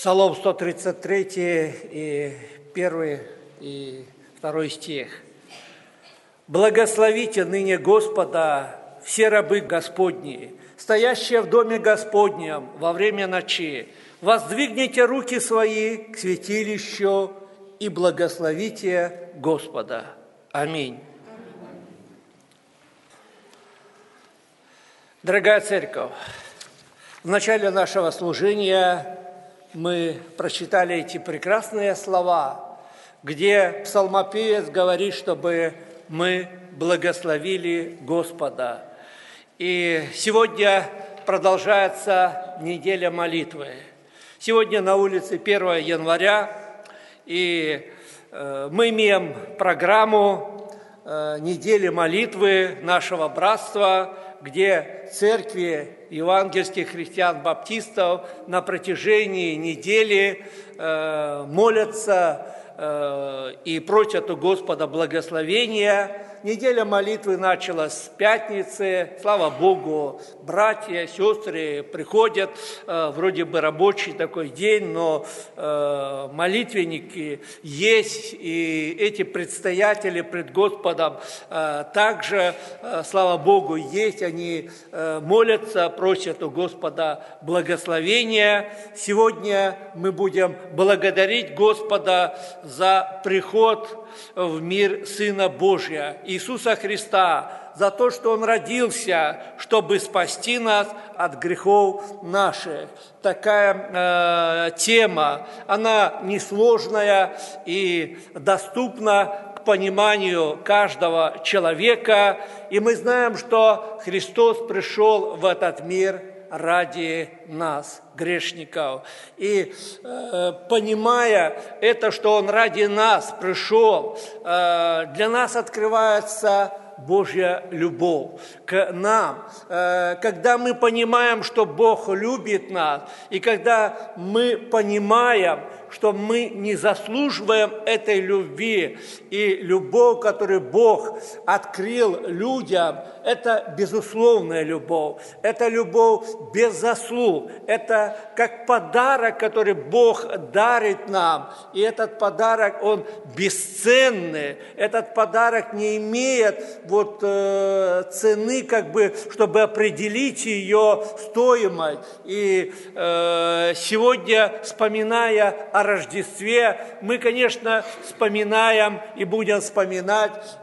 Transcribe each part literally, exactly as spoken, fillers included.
Псалом сто тридцать три, и первый, и второй стих. «Благословите ныне Господа все рабы Господни, стоящие в доме Господнем во время ночи. Воздвигните руки свои к святилищу и благословите Господа». Аминь. Дорогая Церковь, в начале нашего служения мы прочитали эти прекрасные слова, где псалмопевец говорит, чтобы мы благословили Господа. И сегодня продолжается неделя молитвы. Сегодня на улице первого января, и э, мы имеем программу э, недели молитвы нашего братства, где церкви евангельских христиан-баптистов на протяжении недели э, молятся э, и просят у Господа благословения. Неделя молитвы началась с пятницы. Слава Богу, братья, сестры приходят. Э, вроде бы рабочий такой день, но э, молитвенники есть, и эти предстоятели пред Господом э, также, э, слава Богу, есть. Они э, молятся, просят у Господа благословения. Сегодня мы будем благодарить Господа за приход в мир Сына Божия, Иисуса Христа, за то, что Он родился, чтобы спасти нас от грехов наших. Такая э, тема, она несложная и доступна к пониманию каждого человека. И мы знаем, что Христос пришел в этот мир ради нас, грешников. И э, понимая это, что Он ради нас пришел, э, для нас открывается Божья любовь к нам. Э, когда мы понимаем, что Бог любит нас, и когда мы понимаем, что мы не заслуживаем этой любви, и любовь, которую Бог открыл людям, это безусловная любовь, это любовь без заслуг, это как подарок, который Бог дарит нам, и этот подарок, он бесценный, этот подарок не имеет вот э, цены, как бы, чтобы определить ее стоимость. И э, сегодня, вспоминая о Рождестве, мы, конечно, вспоминаем и будем вспоминать э,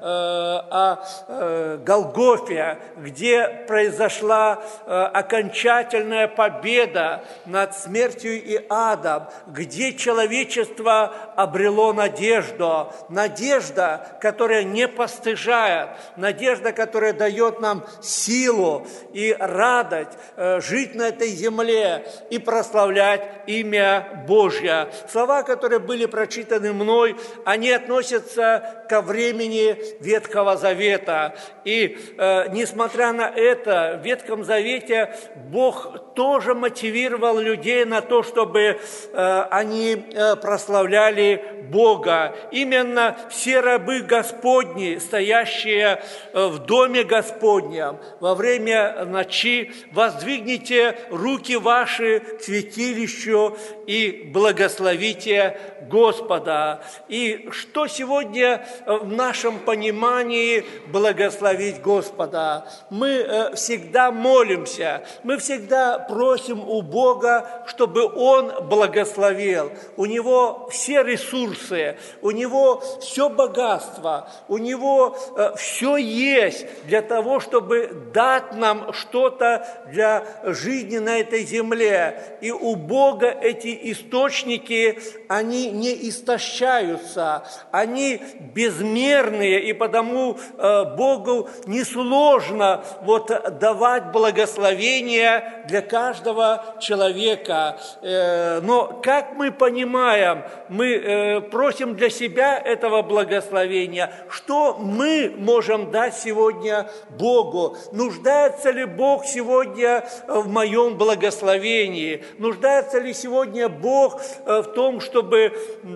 о э, Голгофе, где произошла э, окончательная победа над смертью и адом, где человечество обрело надежду, надежда, которая не постыжает, надежда, которая дает нам силу и радость э, жить на этой земле и прославлять имя Божье. Слова, которые были прочитаны мной, они относятся ко времени Ветхого Завета. И э, несмотря на это, в Ветхом Завете Бог тоже мотивировал людей на то, чтобы э, они э, прославляли Бога. Именно все рабы Господни, стоящие э, в доме Господнем во время ночи, воздвигните руки ваши к святилищу и благословите Господа. И что сегодня в нашем понимании благословить Господа? Мы всегда молимся, мы всегда просим у Бога, чтобы Он благословил. У Него все ресурсы, у Него все богатство, у Него все есть для того, чтобы дать нам что-то для жизни на этой земле. И у Бога эти источники, они не истощаются, они безмерные, и потому э, Богу несложно вот давать благословение для каждого человека. Э, но, как мы понимаем, мы э, просим для себя этого благословения. Что мы можем дать сегодня Богу? Нуждается ли Бог сегодня в моем благословении? Нуждается ли сегодня Бог в том, чтобы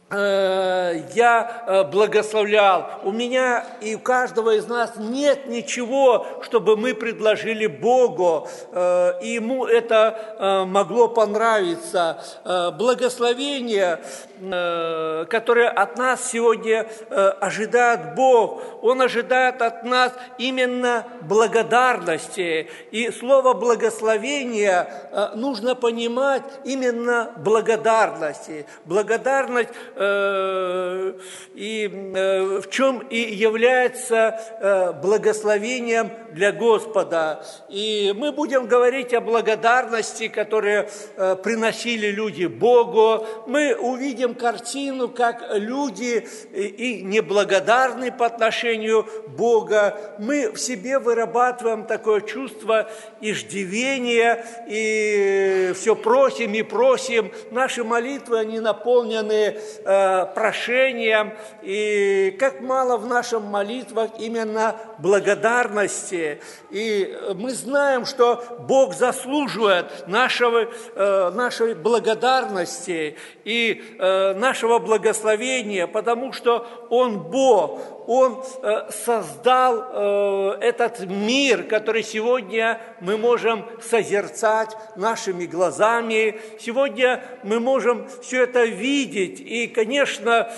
я благословлял. У меня и у каждого из нас нет ничего, чтобы мы предложили Богу, и Ему это могло понравиться. Благословение, которое от нас сегодня ожидает Бог, Он ожидает от нас именно благодарности. И слово «благословение» нужно понимать именно благодарности. Благодарность и в чем и является благословением для Господа. И мы будем говорить о благодарности, которые приносили люди Богу. Мы увидим картину, как люди и неблагодарны по отношению Бога. Мы в себе вырабатываем такое чувство иждивения и все просим и просим. Наши молитвы, они наполнены прошением, и как мало в наших молитвах именно благодарности. И мы знаем, что Бог заслуживает нашего, нашей благодарности и нашего благословения, потому что Он Бог. Он создал этот мир, который сегодня мы можем созерцать нашими глазами. Сегодня мы можем все это видеть. И, конечно,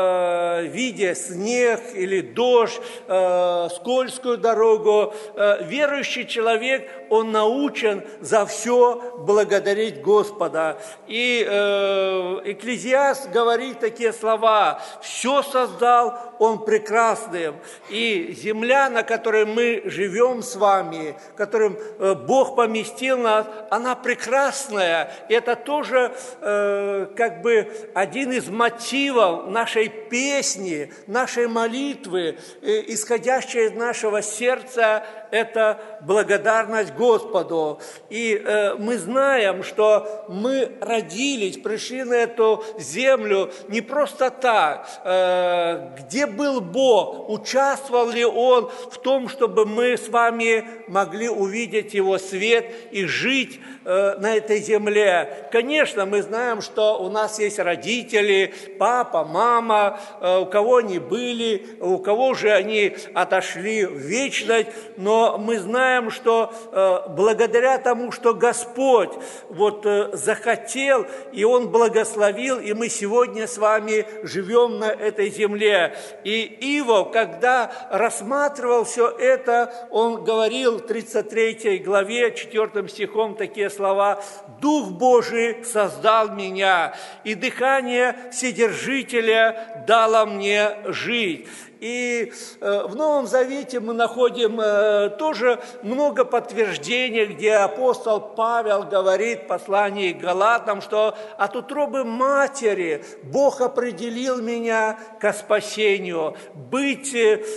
видя снег или дождь, скользкую дорогу, верующий человек, он научен за все благодарить Господа. И Экклезиаст говорит такие слова: «Все создал Он прекрасным». И земля, на которой мы живем с вами, которым Бог поместил нас, она прекрасная. И это тоже э, как бы один из мотивов нашей песни, нашей молитвы, э, исходящая из нашего сердца, это благодарность Господу. И э, мы знаем, что мы родились, пришли на эту землю не просто так. Э, где был Бог? Участвовал ли Он в том, чтобы мы с вами могли увидеть Его свет и жить э, на этой земле? Конечно, мы знаем, что у нас есть родители, папа, мама, э, у кого они были, у кого же они отошли в вечность, но Но мы знаем, что э, благодаря тому, что Господь вот, э, захотел, и Он благословил, и мы сегодня с вами живем на этой земле. И Иов, когда рассматривал все это, он говорил в тридцать третьей главе, четвёртым стихом такие слова: «Дух Божий создал меня, и дыхание Вседержителя дало мне жить». И в Новом Завете мы находим тоже много подтверждений, где апостол Павел говорит в послании к Галатам, что от утробы матери Бог определил меня ко спасению, быть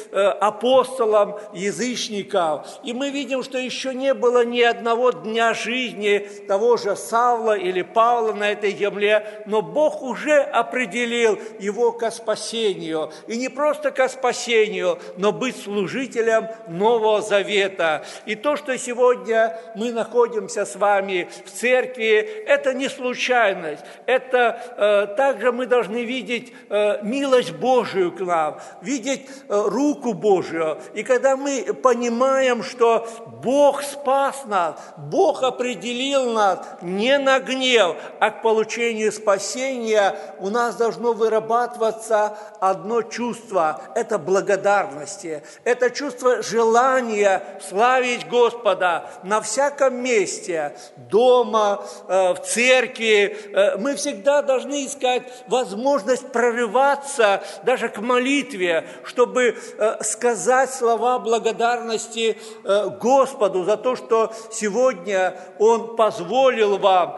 апостолом язычников. И мы видим, что еще не было ни одного дня жизни того же Савла или Павла на этой земле, но Бог уже определил его ко спасению. И не просто ко спасению, но быть служителем Нового Завета. И то, что сегодня мы находимся с вами в церкви, это не случайность. Это э, также мы должны видеть э, милость Божию к нам, видеть э, руку Божию. И когда мы понимаем, что Бог спас нас, Бог определил нас не на гнев, а к получению спасения, у нас должно вырабатываться одно чувство – это благодарности, это чувство желания славить Господа на всяком месте, дома, в церкви. Мы всегда должны искать возможность прорываться даже к молитве, чтобы сказать слова благодарности Господу за то, что сегодня Он позволил вам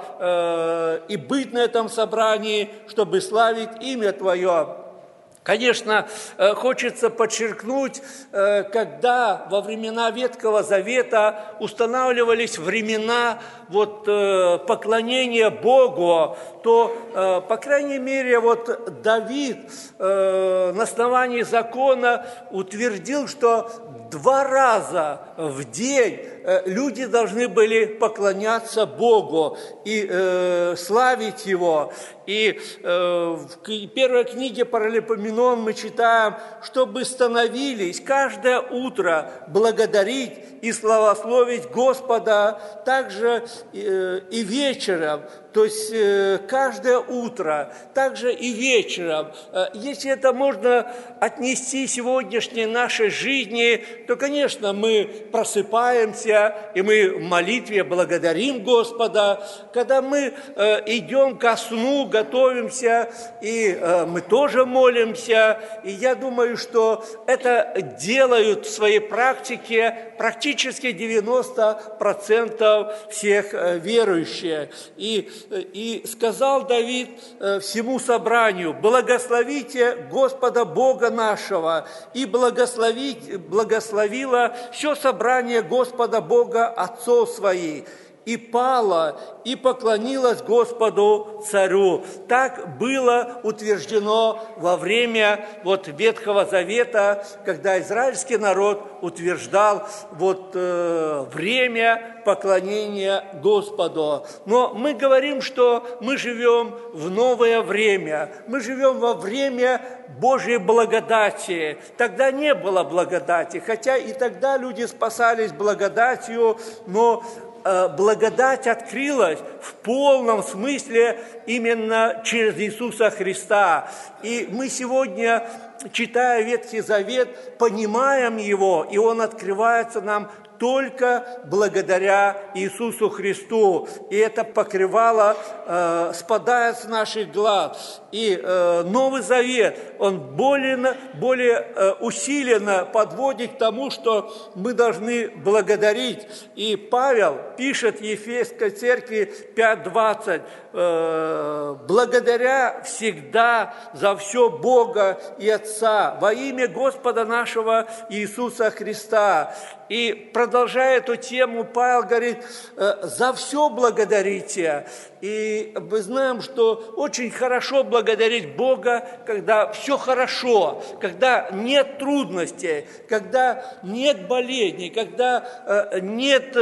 и быть на этом собрании, чтобы славить имя Твое. Конечно, хочется подчеркнуть, когда во времена Ветхого Завета устанавливались времена вот, поклонения Богу, то, по крайней мере, вот Давид на основании закона утвердил, что два раза в день люди должны были поклоняться Богу и э, славить Его. И э, в первой книге Паралипоменон мы читаем, чтобы становились каждое утро благодарить и славословить Господа, также э, и вечером, то есть э, каждое утро, также и вечером. Э, если это можно отнести сегодняшней нашей жизни, то, конечно, мы просыпаемся, и мы в молитве благодарим Господа. Когда мы э, идем ко сну, готовимся, и э, мы тоже молимся. И я думаю, что это делают в своей практике практически девяносто процентов всех э, верующих. И, и сказал Давид э, всему собранию: «Благословите Господа Бога нашего». И благословить, благословило все собрание Господа Бога отцов своих. И пала, и поклонилась Господу Царю. Так было утверждено во время вот Ветхого Завета, когда израильский народ утверждал вот э, время поклонения Господу. Но мы говорим, что мы живем в новое время, мы живем во время Божьей благодати. Тогда не было благодати, хотя и тогда люди спасались благодатью, но благодать открылась в полном смысле именно через Иисуса Христа. И мы сегодня, читая Ветхий Завет, понимаем его, и он открывается нам только благодаря Иисусу Христу. И это покрывало э, спадает с наших глаз. И э, Новый Завет, он более, более э, усиленно подводит к тому, что мы должны благодарить. И Павел пишет Ефесской церкви пять двадцать: э, «Благодаря всегда за все Бога и Отца во имя Господа нашего Иисуса Христа». И продолжая эту тему, Павел говорит: «За все благодарите». И мы знаем, что очень хорошо благодарить Бога, когда все хорошо, когда нет трудностей, когда нет болезней, когда нет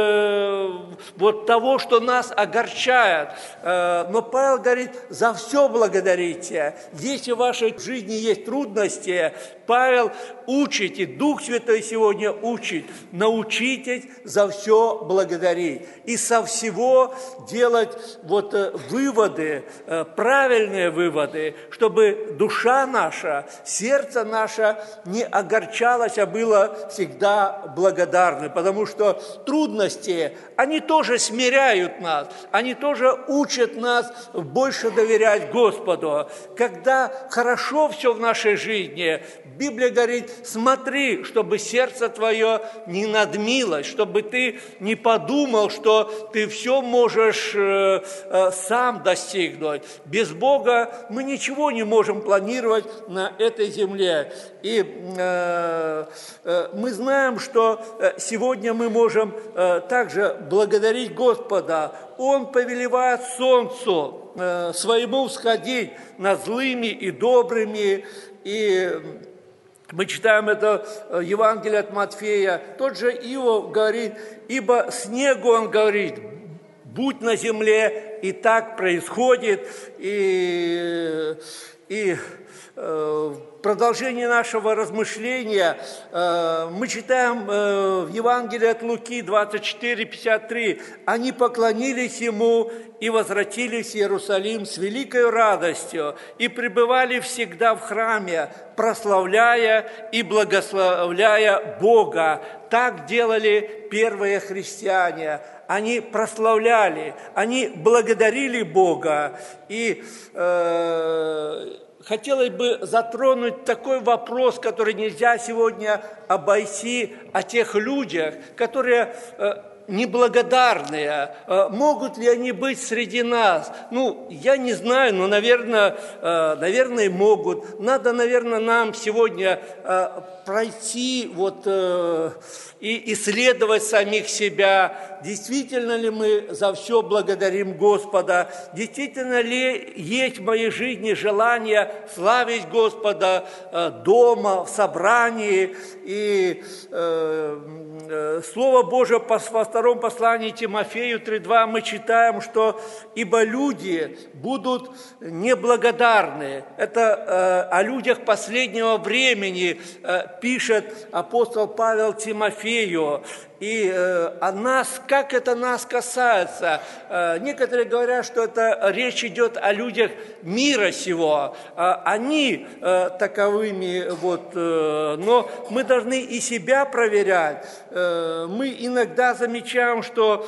вот того, что нас огорчает. Но Павел говорит: «За все благодарите». Если в вашей жизни есть трудности, Павел учит, и Дух Святой сегодня учит: научитесь за все благодарить и со всего делать вот выводы, правильные выводы, чтобы душа наша, сердце наше не огорчалось, а было всегда благодарны, потому что трудности, они тоже смиряют нас, они тоже учат нас больше доверять Господу. Когда хорошо все в нашей жизни, Библия говорит: смотри, чтобы сердце твое не надмилось, чтобы ты не подумал, что ты все можешь э, э, сам достигнуть. Без Бога мы ничего не можем планировать на этой земле. И э, э, мы знаем, что сегодня мы можем э, также благодарить Господа. Он повелевает солнцу э, своему всходить над злыми и добрыми. И мы читаем это Евангелие от Матфея. Тот же Иов говорит: «Ибо снегу, он говорит, будь на земле», и так происходит. И, и э, в продолжении нашего размышления э, мы читаем э, в Евангелии от Луки двадцать четыре пятьдесят три: «Они поклонились ему и возвратились в Иерусалим с великой радостью и пребывали всегда в храме, прославляя и благословляя Бога». Так делали первые христиане. Они прославляли, они благодарили Бога. И э, хотелось бы затронуть такой вопрос, который нельзя сегодня обойти, о тех людях, которые э, неблагодарные. Могут ли они быть среди нас? Ну, я не знаю, но, наверное, наверное, могут. Надо, наверное, нам сегодня пройти вот и исследовать самих себя. действительно ли мы за все благодарим Господа, действительно ли есть в моей жизни желание славить Господа дома, в собрании. И э, э, Слово Божие во втором послании Тимофею три два мы читаем, что «Ибо люди будут неблагодарны». Это э, о людях последнего времени э, пишет апостол Павел Тимофею. И э, о нас, как это нас касается? Э, некоторые говорят, что это речь идет о людях мира сего. Э, они э, таковыми, вот, э, но мы должны и себя проверять. Э, мы иногда замечаем, что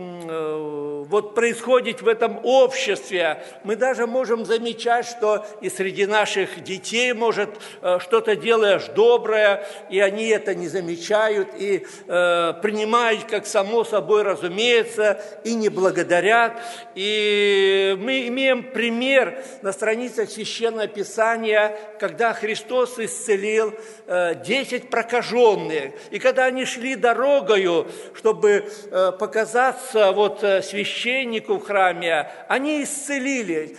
э, вот происходит в этом обществе. Мы даже можем замечать, что и среди наших детей, может, э, что-то делаешь доброе, и они это не замечают, и э, принимают как само собой разумеется и не благодарят. И мы имеем пример на страницах Священного Писания, когда Христос исцелил десять прокаженных. И когда они шли дорогою, чтобы показаться вот священнику в храме, они исцелились.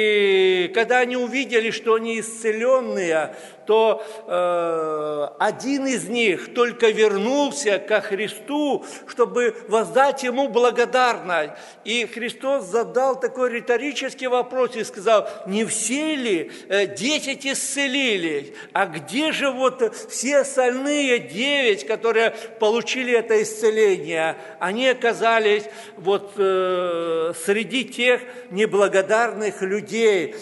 И когда они увидели, что они исцеленные, то э, один из них только вернулся ко Христу, чтобы воздать Ему благодарность. И Христос задал такой риторический вопрос и сказал: не все ли десять исцелились? А где же вот все остальные девять, которые получили это исцеление? Они оказались вот э, среди тех неблагодарных людей.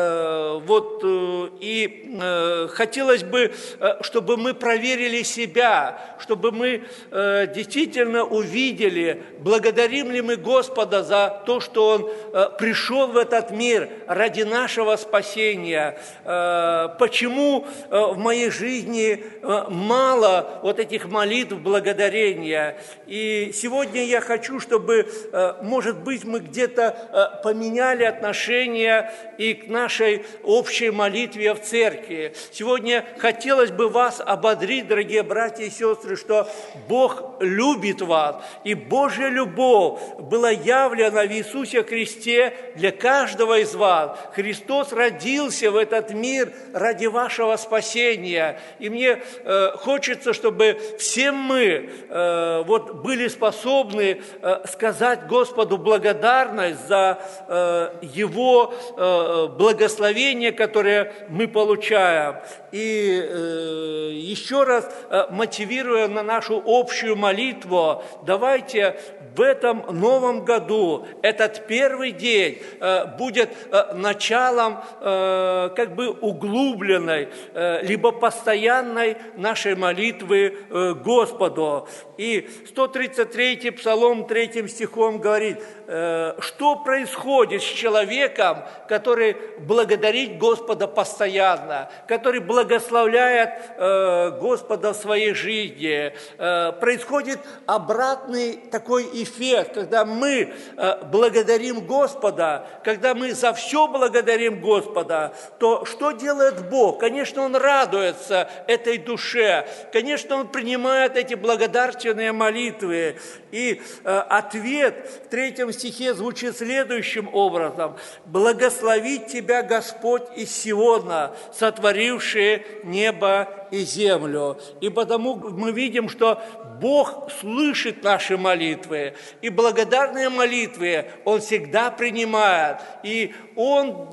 Э, вот э, и э, хотелось бы, чтобы мы проверили себя, чтобы мы э, действительно увидели, благодарим ли мы Господа за то, что Он э, пришел в этот мир ради нашего спасения. Э, почему э, в моей жизни э, мало вот этих молитв благодарения. И сегодня я хочу, чтобы, э, может быть, мы где-то э, поменяли отношение и к нашей общей молитве в церкви. Сегодня хотелось бы вас ободрить, дорогие братья и сестры, что Бог любит вас, и Божья любовь была явлена в Иисусе Христе для каждого из вас. Христос родился в этот мир ради вашего спасения. И мне э, хочется, чтобы все мы э, вот были способны э, сказать Господу благодарность за э, Его э, благословение, которое мы получаем. И э, еще раз э, мотивируя на нашу общую молитву, давайте в этом новом году, этот первый день э, будет э, началом э, как бы углубленной, э, либо постоянной нашей молитвы э, Господу. И сто тридцать третий Псалом третьим стихом говорит, э, что происходит с человеком, который благодарит Господа постоянно, который благословляет э, Господа в своей жизни. Э, происходит обратный такой эффект, когда мы э, благодарим Господа, когда мы за все благодарим Господа, то что делает Бог? Конечно, Он радуется этой душе, конечно, Он принимает эти благодарственные молитвы. И э, ответ в третьем стихе звучит следующим образом: «Благословит тебя Господь из Сиона, сотворивший небо и землю». И потому мы видим, что Бог слышит наши молитвы, и благодарные молитвы Он всегда принимает, и Он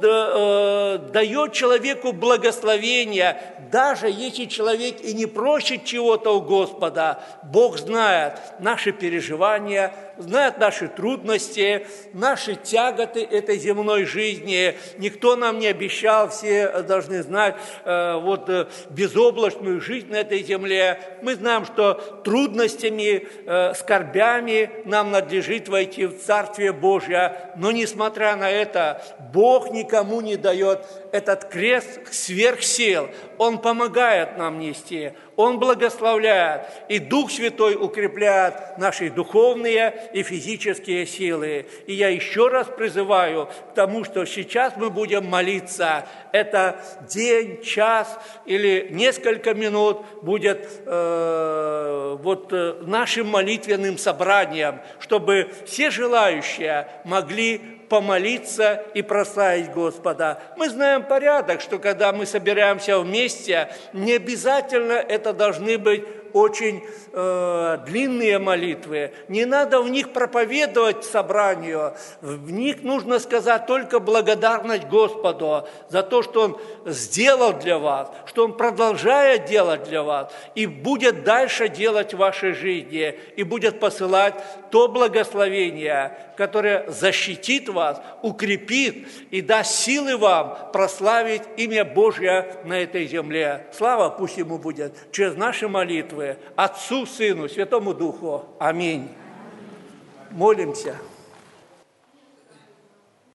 э, дает человеку благословение, даже если человек и не просит чего-то у Господа. Бог знает наши переживания, знает наши трудности, наши тяготы этой земной жизни. Никто нам не обещал, все должны знать, э, вот э, безоблачную жизнь на этой земле. Мы знаем, что трудностями, э, скорбями нам надлежит войти в Царствие Божие, но несмотря на это, Бог никому не дает этот крест сверх сил, Он помогает нам нести, Он благословляет, и Дух Святой укрепляет наши духовные и физические силы. И я еще раз призываю к тому, что сейчас мы будем молиться. Это день, час или несколько минут будет э, вот, э, нашим молитвенным собранием, чтобы все желающие могли помолиться и прославить Господа. Мы знаем порядок, что когда мы собираемся вместе, не обязательно это должны быть очень э, длинные молитвы. Не надо в них проповедовать собранию. В них нужно сказать только благодарность Господу за то, что Он сделал для вас, что Он продолжает делать для вас и будет дальше делать в вашей жизни, и будет посылать то благословение, которое защитит вас, укрепит и даст силы вам прославить имя Божье на этой земле. Слава пусть Ему будет через наши молитвы Отцу, Сыну, Святому Духу. Аминь. Молимся.